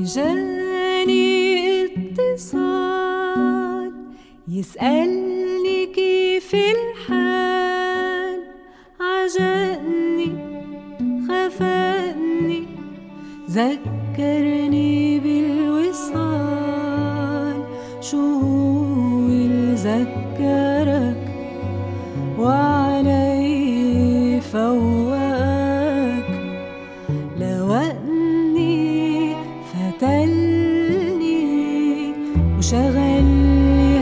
جاني اتصال يسألني كيف الحال، عجقني خفقني ذكرني بالوصال. شو هو اللي ذكرك وعلي فوقك؟ لوقني فتلني وشغلني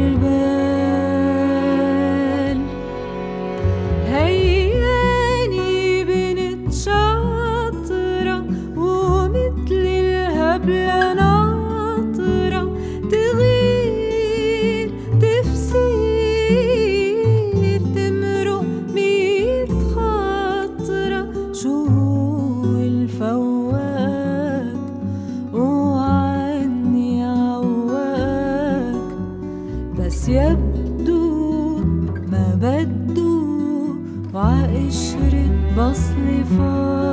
هالبال. هياني بنت شاطرة ومثل الهبلة ناطرة، تغير تفسير تمرق 100 خاطرة. شو هو الفواك وعني عواك؟ بس يبدو ما بدو وعقشرة بصلي فات.